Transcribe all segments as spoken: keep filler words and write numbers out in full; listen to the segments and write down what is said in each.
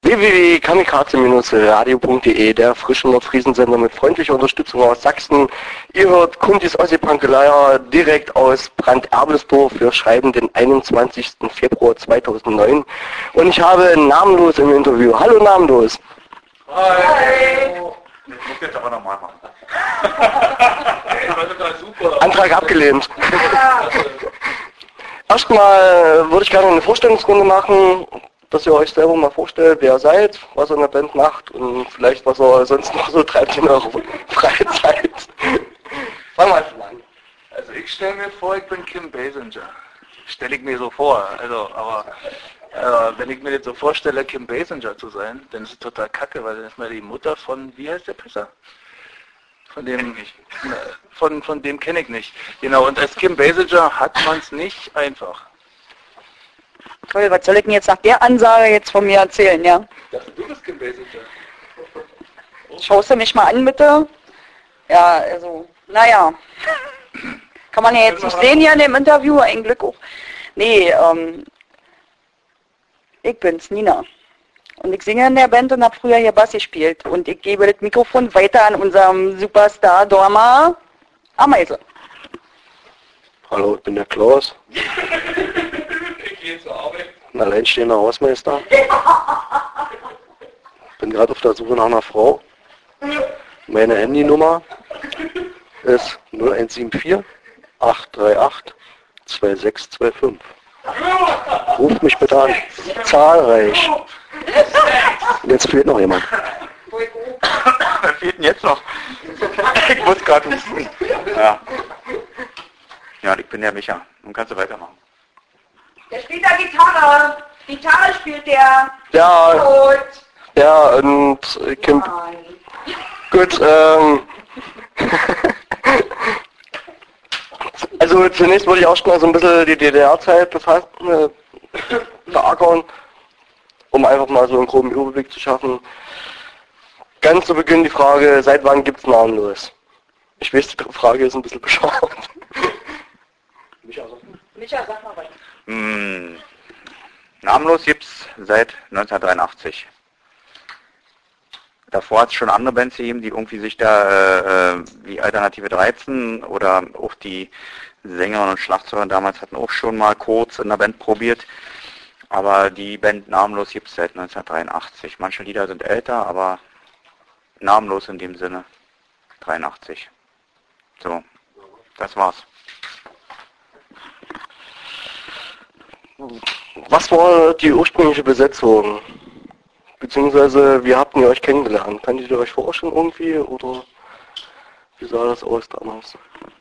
w w w punkt kamikaze radio punkt de, der frische Nordfriesensender mit freundlicher Unterstützung aus Sachsen. Ihr hört Kundis Ossi-Pankeleier direkt aus Brand-Erbelsdorf. Wir schreiben den einundzwanzigsten Februar zweitausendneun und ich habe Namenlos im Interview. Hallo Namenlos. Hi. Ich muss jetzt aber nochmal machen. Antrag abgelehnt. Erstmal würde ich gerne eine Vorstellungsrunde machen, dass ihr euch selber mal vorstellt, wer ihr seid, was ihr in der Band macht und vielleicht was ihr sonst noch so treibt in eurer Freizeit. Fangen wir einfach an. Also ich stelle mir vor, ich bin Kim Basinger. Stelle ich mir so vor. Also, aber äh, wenn ich mir jetzt so vorstelle, Kim Basinger zu sein, dann ist es total kacke, weil dann ist mir die Mutter von, wie heißt der Pisser? Von dem, von, von dem kenne ich nicht. Genau, und als Kim Basinger hat man es nicht einfach. Toll, was soll ich denn jetzt nach der Ansage jetzt von mir erzählen, ja? Das, du bist Kim Basinger. Schaust du mich mal an, bitte? Ja, also, naja. Kann man ja jetzt nicht sehen hier in dem Interview, ein Glück auch. Nee, ähm, ich bin's, Nina. Und ich singe in der Band und habe früher hier Bass gespielt. Und ich gebe das Mikrofon weiter an unserem Superstar Dorma Ameise. Hallo, ich bin der Klaus. Ich gehe zur Arbeit. Ein alleinstehender Hausmeister. Bin gerade auf der Suche nach einer Frau. Meine Handynummer ist null eins sieben vier, acht drei acht, zwei sechs zwei fünf. Ruft mich bitte an. Zahlreich. Und jetzt fehlt noch jemand. Wer fehlt denn jetzt noch? Ich muss gerade husten. Ja. Ja, ich bin der Micha. Nun kannst du weitermachen. Der spielt da Gitarre. Gitarre spielt der. Ja, Gut. ja, und äh, Kim, gut, ähm, also zunächst wollte ich auch schon mal so ein bisschen die D D R-Zeit befassen, äh, verackern, um einfach mal so einen groben Überblick zu schaffen. Ganz zu Beginn die Frage, seit wann gibt's Namenlos? Ich weiß, die Frage ist ein bisschen bescheuert. Micha, sag mal was. Hm. Namenlos gibt's seit neunzehnhundertdreiundachtzig. Davor hat es schon andere Bands gegeben, die irgendwie sich da, äh, wie Alternative dreizehn oder auch die Sängerin und Schlagzeuger damals hatten auch schon mal kurz in der Band probiert. Aber die Band Namenlos gibt es seit neunzehnhundertdreiundachtzig. Manche Lieder sind älter, aber namenlos in dem Sinne dreiundachtzig. So, das war's. Was war die ursprüngliche Besetzung? Beziehungsweise, wie habt ihr euch kennengelernt? Kanntet ihr euch vorher schon irgendwie oder wie sah das aus damals?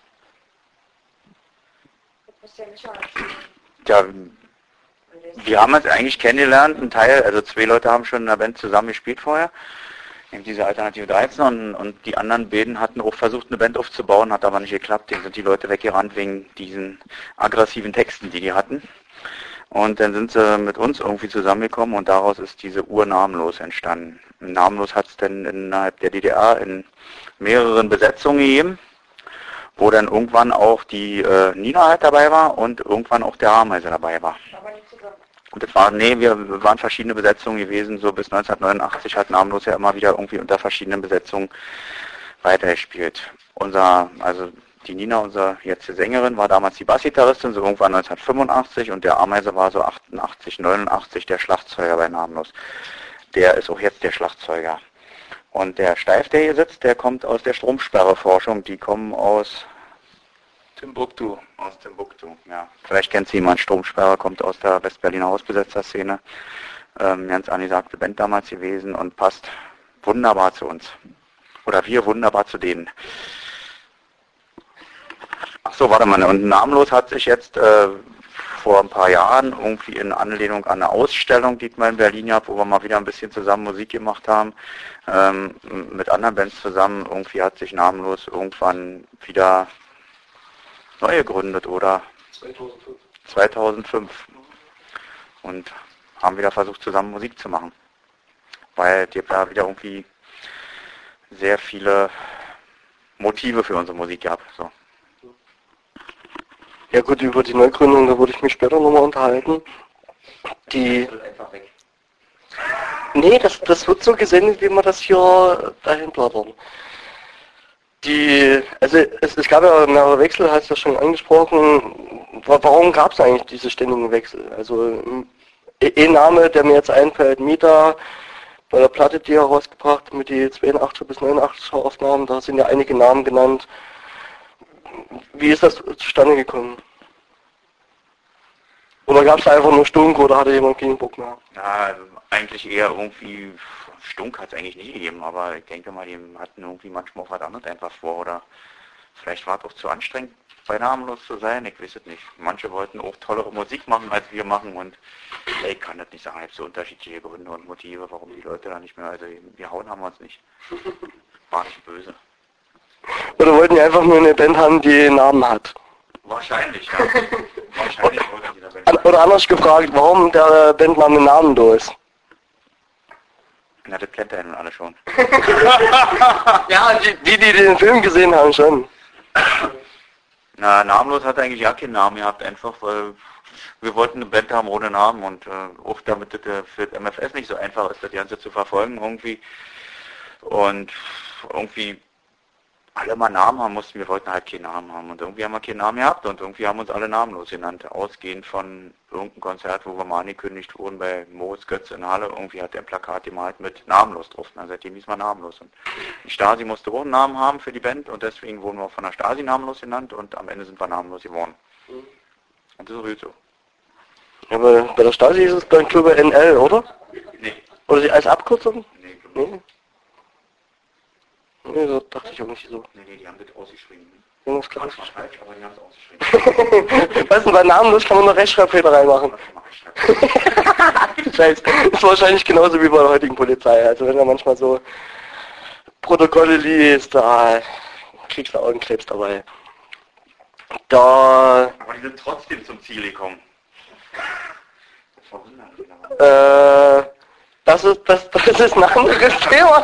Ja, wir haben uns eigentlich kennengelernt, ein Teil, also zwei Leute haben schon in der Band zusammen gespielt vorher, eben diese Alternative dreizehn und, und die anderen beiden hatten auch versucht eine Band aufzubauen, hat aber nicht geklappt, denen sind die Leute weggerannt wegen diesen aggressiven Texten, die die hatten. Und dann sind sie mit uns irgendwie zusammengekommen und daraus ist diese Ur-Namenlos entstanden. Namenlos hat es dann innerhalb der D D R in mehreren Besetzungen gegeben, wo dann irgendwann auch die äh, Nina halt dabei war und irgendwann auch der Ameise dabei war. Aber nicht zusammen. Und das war, nee, wir waren verschiedene Besetzungen gewesen, so bis neunzehnhundertneunundachtzig hat Namenlos ja immer wieder irgendwie unter verschiedenen Besetzungen weitergespielt. Unser, also die Nina, unsere jetzige Sängerin, war damals die Bassgitarristin, so irgendwann neunzehnhundertfünfundachtzig und der Ameise war so achtundachtzig, neunundachtzig der Schlagzeuger bei Namenlos. Der ist auch jetzt der Schlagzeuger. Und der Steif, der hier sitzt, der kommt aus der Stromsperreforschung, die kommen aus Timbuktu. Aus Timbuktu, ja. Vielleicht kennt sie jemand, Stromsperre kommt aus der Westberliner Hausbesetzerszene. Ähm, ganz angesagte Band damals gewesen und passt wunderbar zu uns. Oder wir wunderbar zu denen. Ach so, warte mal, und Namenlos hat sich jetzt äh, vor ein paar Jahren irgendwie in Anlehnung an eine Ausstellung, die ich mal in Berlin gab, wo wir mal wieder ein bisschen zusammen Musik gemacht haben, ähm, mit anderen Bands zusammen, irgendwie hat sich Namenlos irgendwann wieder neu gegründet, oder? zweitausendfünf. zweitausendfünf. Und haben wieder versucht, zusammen Musik zu machen. Weil die da wieder irgendwie sehr viele Motive für unsere Musik gab. So. Ja gut, über die Neugründung, da würde ich mich später nochmal unterhalten. Die, Nee, das, das wird so gesendet, wie wir das hier dahin plaudern. Die, also es, es gab ja mehrere Wechsel, hast du ja schon angesprochen. Warum gab es eigentlich diese ständigen Wechsel? Also ein Name, der mir jetzt einfällt, Mita, bei der Platte, die er rausgebracht mit die zweiundachtzig bis neunundachtzig Aufnahmen, da sind ja einige Namen genannt. Wie ist das zustande gekommen? Oder gab es einfach nur Stunk oder hatte jemand keinen Bock mehr? Ja, also eigentlich eher irgendwie, Stunk hat es eigentlich nicht gegeben, aber ich denke mal, die hatten irgendwie manchmal auch was anderes einfach vor oder vielleicht war es auch zu anstrengend, bei Namenlos zu sein, ich weiß es nicht. Manche wollten auch tollere Musik machen, als wir machen und ich kann das nicht sagen, ich habe so unterschiedliche Gründe und Motive, warum die Leute da nicht mehr, also wir hauen haben wir uns nicht. War nicht böse. Oder wollten die einfach nur eine Band haben, die einen Namen hat? Wahrscheinlich, ja. Wahrscheinlich wollten die da Band An, oder anders gefragt, warum der Bandname Namen da ist? Na, das kennt ihr ja nun alle schon. Ja, die, die, die den Film gesehen haben, schon. Na, namenlos hat eigentlich ja keinen Namen gehabt, einfach weil wir wollten eine Band haben ohne Namen und äh, auch damit das äh, für das M F S nicht so einfach ist, das Ganze zu verfolgen irgendwie. Und irgendwie alle mal Namen haben mussten, wir wollten halt keinen Namen haben und irgendwie haben wir keinen Namen gehabt und irgendwie haben uns alle namenlos genannt, ausgehend von irgendeinem Konzert, wo wir mal angekündigt wurden bei Moritz Götz in Halle, irgendwie hat der ein Plakat gemalt mit namenlos drauf, na, seitdem hieß man namenlos und die Stasi musste auch einen Namen haben für die Band und deswegen wurden wir auch von der Stasi namenlos genannt und am Ende sind wir namenlos geworden. Und das ist gut so. Ja, bei, bei der Stasi ist es dann Club N L, oder? Nee. Oder die als Abkürzung? Nee, Nee. Nee, das dachte ich auch nicht so. nee, nee, die haben das ausgeschrieben. Ja, das ist klar. Manchmal falsch, aber die haben es ausgeschrieben. Weißt du, bei Namenlos kann man noch Rechtschreibfehler reinmachen. Das mache ich halt. Scheiße. Ist wahrscheinlich genauso wie bei der heutigen Polizei. Also wenn er manchmal so Protokolle liest, da kriegst du Augenkrebs dabei. Da, Aber die sind trotzdem zum Ziel gekommen. Das verwundert mich aber. äh, das ist, das, das ist ein anderes Thema.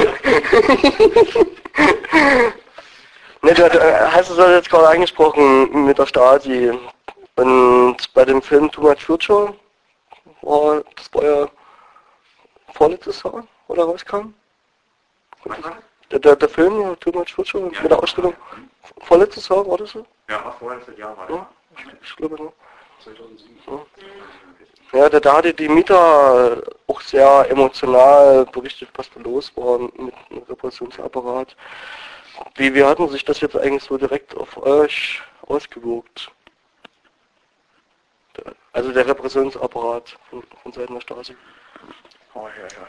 Ne, du hast es jetzt gerade angesprochen mit der Stasi. Und bei dem Film Too Much Future, war, das war ja vorletztes Jahr, oder rauskam? Der, der, der Film, ja, Too Much Future, Ja, mit der Ausstellung. Vorletztes Jahr, war das so? Ja, war vorher das Jahr, war das. Ja, ich glaube, ne? zweitausendsieben. Ja. Ja, da, da hatte die Mieter auch sehr emotional berichtet, was da los war mit dem Repressionsapparat. Wie, wie hatten sich das jetzt eigentlich so direkt auf euch ausgewirkt? Also der Repressionsapparat von, von Seiten der Stasi. Oh, ja, ja.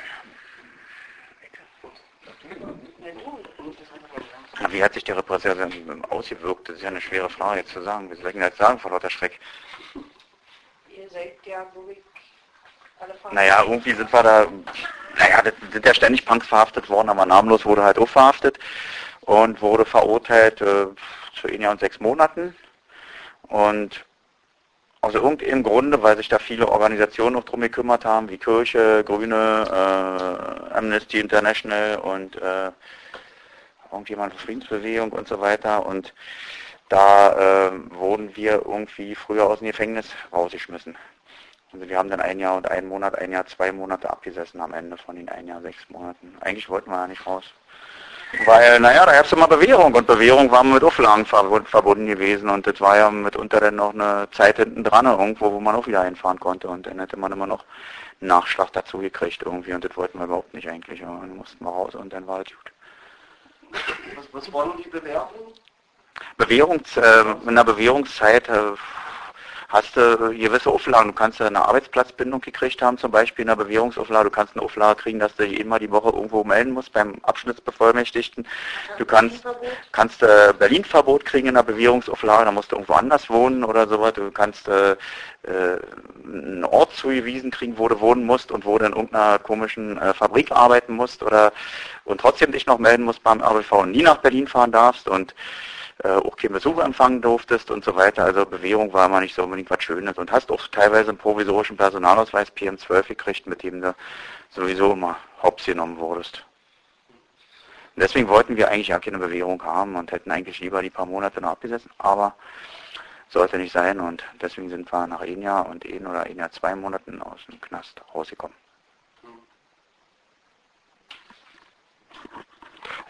Na, wie hat sich die Repression ausgewirkt? Das ist ja eine schwere Frage jetzt zu sagen. Wie soll ich denn jetzt sagen vor lauter Schreck? Ihr seid ja, wo ich alle verhaftet. Naja, irgendwie sind wir da, naja, das sind ja ständig Punks verhaftet worden, aber namenlos wurde halt auch verhaftet und wurde verurteilt äh, zu ein Jahr und sechs Monaten. Und aus irgendeinem Grunde, weil sich da viele Organisationen noch drum gekümmert haben, wie Kirche, Grüne, äh, Amnesty International und äh, irgendjemand für Friedensbewegung und so weiter. Und da äh, wurden wir irgendwie früher aus dem Gefängnis rausgeschmissen. Also wir haben dann ein Jahr und einen Monat, ein Jahr, zwei Monate abgesessen am Ende von den ein Jahr, sechs Monaten. Eigentlich wollten wir ja nicht raus. Weil, naja, da gab es immer Bewährung und Bewährung war mit Auflagen verbunden gewesen und das war ja mitunter dann noch eine Zeit hinten dran irgendwo, wo man auch wieder hinfahren konnte und dann hätte man immer noch einen Nachschlag dazu gekriegt irgendwie und das wollten wir überhaupt nicht eigentlich, aber dann mussten wir raus und dann war es gut. Was, was waren die Bewertungen? Bewährungs, äh, in der Bewährungszeit äh, hast du gewisse Auflagen. Du kannst eine Arbeitsplatzbindung gekriegt haben, zum Beispiel in der Bewährungsauflage. Du kannst eine Auflage kriegen, dass du dich immer die Woche irgendwo melden musst beim Abschnittsbevollmächtigten. Du kannst, kannst äh, Berlin-Verbot kriegen in der Bewährungsauflage, da musst du irgendwo anders wohnen oder sowas. Du kannst äh, äh, einen Ort zugewiesen kriegen, wo du wohnen musst und wo du in irgendeiner komischen äh, Fabrik arbeiten musst oder und trotzdem dich noch melden musst beim R B V und nie nach Berlin fahren darfst und äh, auch keinen Besuch empfangen durftest und so weiter. Also Bewährung war immer nicht so unbedingt was Schönes und hast auch teilweise einen provisorischen Personalausweis P M zwölf gekriegt, mit dem du sowieso immer hops genommen wurdest. Und deswegen wollten wir eigentlich ja keine Bewährung haben und hätten eigentlich lieber die paar Monate noch abgesessen, aber sollte nicht sein und deswegen sind wir nach ein Jahr und ein oder ein Jahr zwei Monaten aus dem Knast rausgekommen.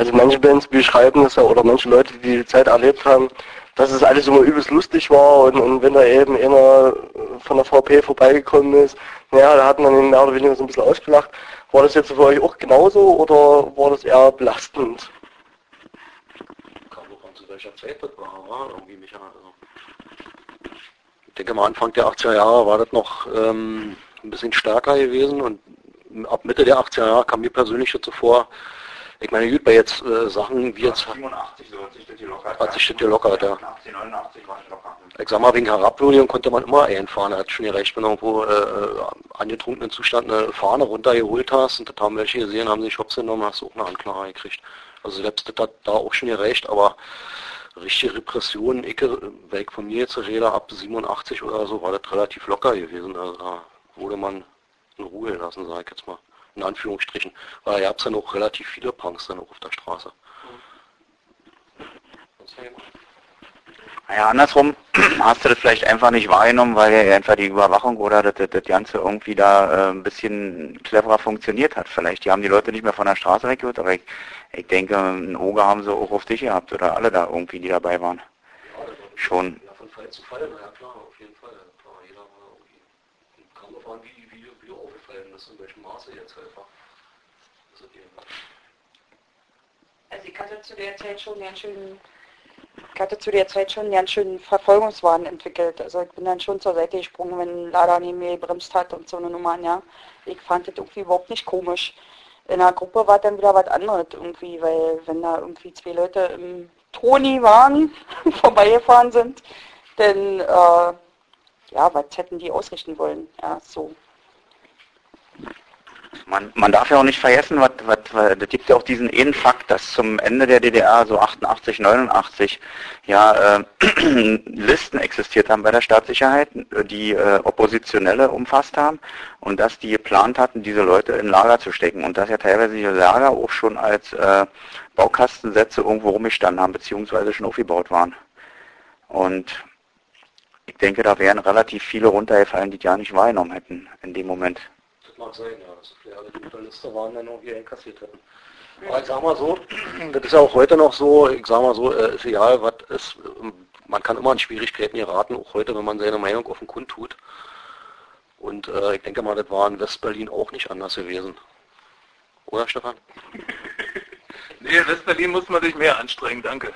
Also manche Bands beschreiben es ja, oder manche Leute, die die Zeit erlebt haben, dass es alles immer übelst lustig war und, und wenn da eben einer von der V P vorbeigekommen ist, naja, da hat man ihn mehr oder weniger so ein bisschen ausgelacht. War das jetzt für euch auch genauso oder war das eher belastend? Kam noch an, zu welcher Zeit das war, war irgendwie Micha. Also ich denke mal, Anfang der achtziger Jahre war das noch ähm, ein bisschen stärker gewesen und ab Mitte der achtziger Jahre kam mir persönlich schon zuvor, ich meine, gut, bei jetzt äh, Sachen wie jetzt... siebenundachtzig, so hat sich das hier lockert. Hat sich das hier lockert, ja. achtzig, neunundachtzig war es locker. Ich sag mal, wegen Herabwürdigung konnte man immer einfahren. Er hat schon gerecht, wenn du irgendwo äh, angetrunkenen Zustand eine Fahne runtergeholt hast und das haben welche gesehen, haben sich Hops genommen, hast du auch eine Anklage gekriegt. Also selbst das hat da auch schon gerecht, aber richtige Repressionen, ich, weil ich von mir jetzt rede, ab siebenundachtzig oder so, war das relativ locker gewesen. Also da wurde man in Ruhe gelassen, sag ich jetzt mal. In Anführungsstrichen. Weil da gab es ja noch relativ viele Punks dann auch auf der Straße. Naja, andersrum hast du das vielleicht einfach nicht wahrgenommen, weil ja einfach die Überwachung oder das, das, das Ganze irgendwie da äh, ein bisschen cleverer funktioniert hat. Vielleicht, die haben die Leute nicht mehr von der Straße weggeholt, aber ich, ich denke, ein Auge haben sie auch auf dich gehabt oder alle da irgendwie, die dabei waren. Ja, schon. Ja, von Fall zu Fall, na ja klar, auf jeden Fall. Klar, jeder war irgendwie, kam drauf an, wie, wie, wie du aufgefallen bist, in welchem Maße jetzt einfach. Das ist eben. Also ich hatte zu der Zeit schon ganz schön, ich hatte zu der Zeit schon ganz schön Verfolgungswahn entwickelt. Also ich bin dann schon zur Seite gesprungen, wenn ein Lader neben mir gebremst hat und so eine Nummer, ja. Ich fand das irgendwie überhaupt nicht komisch. In der Gruppe war dann wieder was anderes irgendwie, weil wenn da irgendwie zwei Leute im Toni waren, vorbeigefahren sind, dann, äh, ja, was hätten die ausrichten wollen, ja, so. Man, man darf ja auch nicht vergessen, was, was, was, das gibt ja auch diesen einen Fakt, dass zum Ende der D D R, so achtundachtzig, neunundachtzig, ja, äh, Listen existiert haben bei der Staatssicherheit, die äh, Oppositionelle umfasst haben und dass die geplant hatten, diese Leute in Lager zu stecken und dass ja teilweise die Lager auch schon als äh, Baukastensätze irgendwo rumgestanden haben, beziehungsweise schon aufgebaut waren. Und ich denke, da wären relativ viele runtergefallen, die die ja nicht wahrgenommen hätten in dem Moment. Mag sein, ja, dass so viele alle die unter Liste waren, dann auch hier einkassiert hätten. Aber ich sag mal so, das ist ja auch heute noch so, ich sag mal so, äh, ist egal, was ist, man kann immer in Schwierigkeiten geraten, auch heute, wenn man seine Meinung auf den Kund tut. Und äh, ich denke mal, das war in Westberlin auch nicht anders gewesen. Oder, Stefan? Nee, in Westberlin muss man sich mehr anstrengen, danke.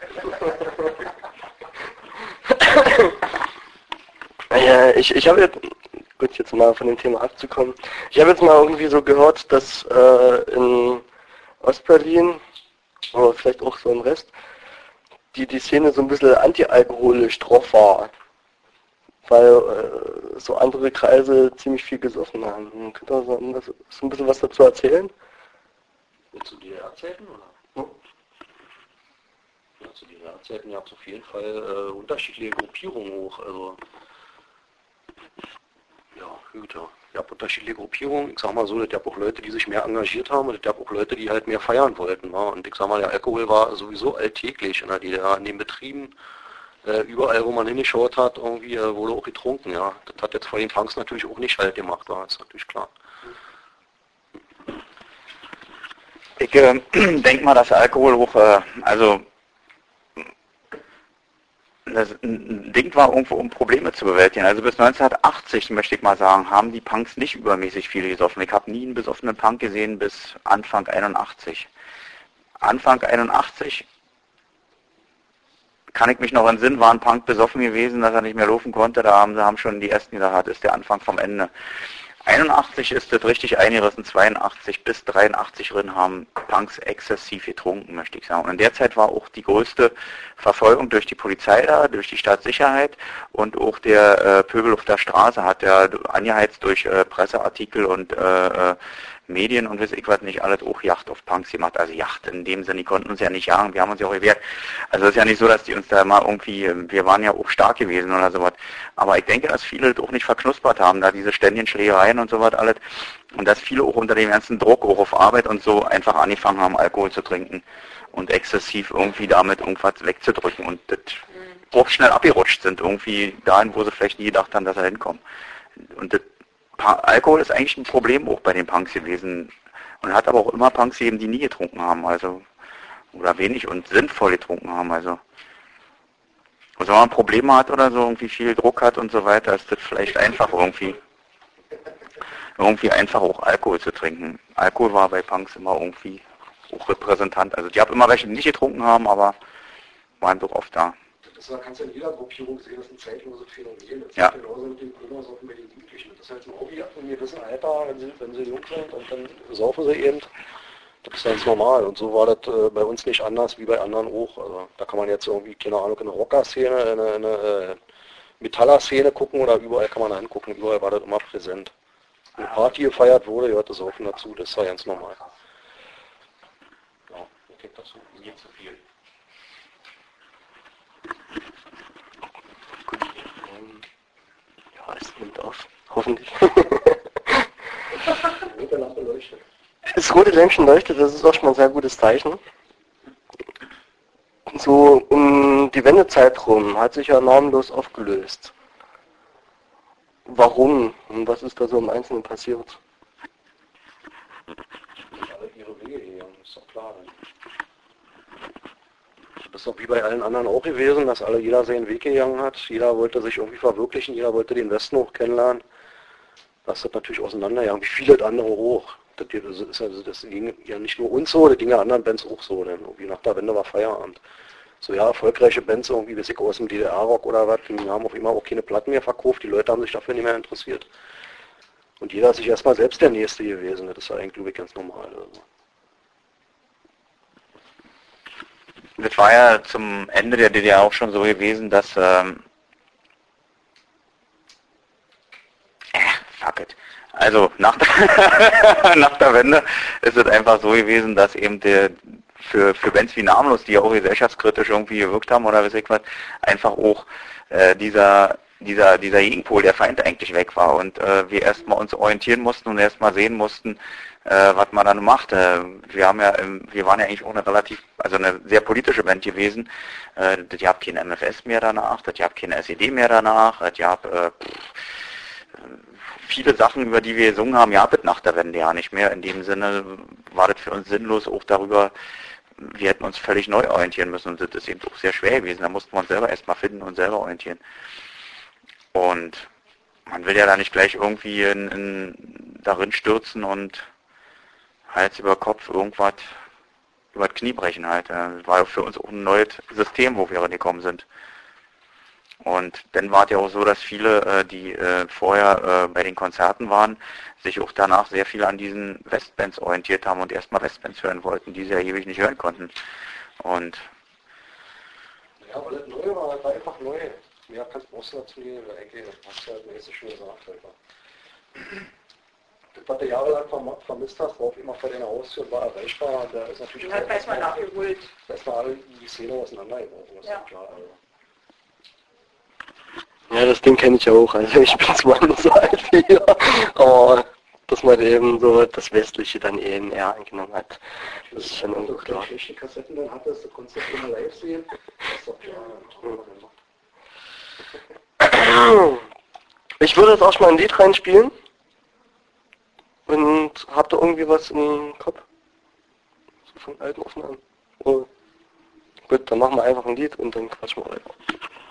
Ja, ich, ich habe jetzt, gut, jetzt mal von dem Thema abzukommen, ich habe jetzt mal irgendwie so gehört, dass äh, in Ostberlin, oder vielleicht auch so im Rest, die, die Szene so ein bisschen antialkoholisch drauf war, weil äh, so andere Kreise ziemlich viel gesoffen haben. Könnt ihr so, das, so ein bisschen was dazu erzählen? Zu D D R-Zeiten, oder? Hm? Ja, zu D D R-Zeiten gab es auf jeden Fall äh, unterschiedliche Gruppierungen hoch, also ja, gut, ja. Es gab unterschiedliche Gruppierungen. Ich sag mal so, es gab auch Leute, die sich mehr engagiert haben und es gab auch Leute, die halt mehr feiern wollten. Wa? Und ich sag mal, der Alkohol war sowieso alltäglich in der D D R, in den Betrieben. Äh, überall, wo man hingeschaut hat, irgendwie äh, wurde auch getrunken. Ja, das hat jetzt vor den Punks natürlich auch nicht halt gemacht, war ist natürlich klar. Ich äh, denke mal, dass Alkohol auch, äh, also das ein Ding war, irgendwo um Probleme zu bewältigen. Also bis neunzehnhundertachtzig, möchte ich mal sagen, haben die Punks nicht übermäßig viel gesoffen. Ich habe nie einen besoffenen Punk gesehen bis Anfang einundachtzig. Anfang einundachtzig kann ich mich noch entsinnen, war ein Punk besoffen gewesen, dass er nicht mehr laufen konnte. Da haben sie haben schon die ersten gesagt, das ist der Anfang vom Ende. einundachtzig ist das richtig eingerissen, zweiundachtzig bis dreiundachtzig drin haben Punks exzessiv getrunken, möchte ich sagen. Und in der Zeit war auch die größte Verfolgung durch die Polizei da, durch die Staatssicherheit und auch der äh, Pöbel auf der Straße hat ja angeheizt durch äh, Presseartikel und äh, Medien und weiß ich was nicht, alles auch Yacht auf Punks gemacht. Also Yacht in dem Sinne, die konnten uns ja nicht jagen, wir haben uns ja auch gewehrt. Also es ist ja nicht so, dass die uns da mal irgendwie, wir waren ja auch stark gewesen oder sowas. Aber ich denke, dass viele das auch nicht verknuspert haben, da diese ständigen Schlägereien und sowas alles. Und dass viele auch unter dem ganzen Druck, auch auf Arbeit und so, einfach angefangen haben, Alkohol zu trinken und exzessiv irgendwie damit irgendwas wegzudrücken und das auch schnell abgerutscht sind, irgendwie dahin, wo sie vielleicht nie gedacht haben, dass sie hinkommen. Und das Alkohol ist eigentlich ein Problem auch bei den Punks gewesen und hat aber auch immer Punks gegeben, die nie getrunken haben. Also oder wenig und sinnvoll getrunken haben. Also, also wenn man Probleme hat oder so, irgendwie viel Druck hat und so weiter, ist das vielleicht einfach irgendwie, irgendwie einfach auch Alkohol zu trinken. Alkohol war bei Punks immer irgendwie auch Repräsentant. Also die haben immer welche, die nicht getrunken haben, aber waren doch oft da. Das kannst du in jeder Gruppierung sehen, das ist ein zeitloses Phänomen. Das ja. ist genauso mit den Gründern, so mit den Jugendlichen. Das ist halt ein Hobby ab einem gewissen Alter, wenn sie, wenn sie jung sind und dann saufen sie eben. Das ist ganz normal. Und so war das äh, bei uns nicht anders wie bei anderen auch. Also da kann man jetzt irgendwie, keine Ahnung, in eine Rocker-Szene, in eine, in eine äh, Metaller-Szene gucken oder überall kann man hingucken. Überall war das immer präsent. Wenn eine Party gefeiert wurde, gehört das Saufen dazu. Das war ganz normal. Ja, ich denke dazu. Nie zu viel. Ja, es nimmt auf. Hoffentlich. Rote Lampe leuchtet. Das rote Lämpchen leuchtet, das ist auch schon mal ein sehr gutes Zeichen. So um die Wendezeit rum hat sich ja namenlos aufgelöst. Warum? Und was ist da so im Einzelnen passiert? Alle ihre Wege gegangen, ist doch klar. Das ist doch wie bei allen anderen auch gewesen, dass alle jeder seinen Weg gegangen hat. Jeder wollte sich irgendwie verwirklichen, jeder wollte den Westen auch kennenlernen. Das ist natürlich auseinandergegangen, wie viele andere auch. Das, ist also, das ging ja nicht nur uns so, das ging ja anderen Bands auch so. Denn irgendwie nach der Wende war Feierabend. So ja, erfolgreiche Bands irgendwie, weiß ich, aus dem D D R-Rock oder was, die haben auf immer auch keine Platten mehr verkauft, die Leute haben sich dafür nicht mehr interessiert. Und jeder ist sich erstmal selbst der Nächste gewesen, das ist ja eigentlich, glaube ich, ganz normal. Also. Das war ja zum Ende der D D R auch schon so gewesen, dass ähm, äh, fuck it. Also nach der, nach der Wende ist es einfach so gewesen, dass eben der für, für Bands wie Namenlos, die ja auch gesellschaftskritisch irgendwie gewirkt haben oder weiß ich was, einfach auch äh, dieser dieser dieser Gegenpol, der Feind eigentlich weg war und äh, wir erstmal uns orientieren mussten und erstmal sehen mussten, äh, was man dann macht. Äh, wir haben ja, wir waren ja eigentlich auch eine relativ, also eine sehr politische Band gewesen. Äh, die habt kein M F S mehr danach, die habt keine S E D mehr danach, die habt äh, viele Sachen, über die wir gesungen haben, ja, bitte nach der Wende ja nicht mehr. In dem Sinne war das für uns sinnlos, auch darüber, wir hätten uns völlig neu orientieren müssen und das ist eben auch sehr schwer gewesen. Da mussten wir uns selber erstmal finden und selber orientieren. Und man will ja da nicht gleich irgendwie in, in, darin stürzen und Hals über Kopf irgendwas über das Knie brechen halt. Das war für uns auch ein neues System, wo wir gekommen sind. Und dann war es ja auch so, dass viele, äh, die äh, vorher äh, bei den Konzerten waren, sich auch danach sehr viel an diesen Westbands orientiert haben und erstmal Westbands hören wollten, die sie ja ewig nicht hören konnten. Und ja, weil das neu war, das war einfach neu. Mehr kannst du auch dazu gehen, weil eigentlich hast du halt mäßig schon gesagt. Das, was du jahrelang vermisst hast, war auf immer vor deiner Haustür, war erreichbar. Und da ist natürlich und hat erstmal nachgeholt. Da ist mal alle die Szene auseinandergebrochen, das ja. ist klar. Also. Ja, das Ding kenne ich ja auch. Also ich bin zwar nicht so alt wie ihr, aber dass man eben so das Westliche dann eben eher eingenommen hat. Das ist schon irgendwo klar. Wenn du die Kassetten dann hattest, du konntest das immer live sehen, das ist doch klar. Ich würde jetzt auch mal ein Lied reinspielen. Und habt ihr irgendwie was im Kopf? So von alten Aufnahmen? Oh. Gut, dann machen wir einfach ein Lied und dann quatschen wir weiter.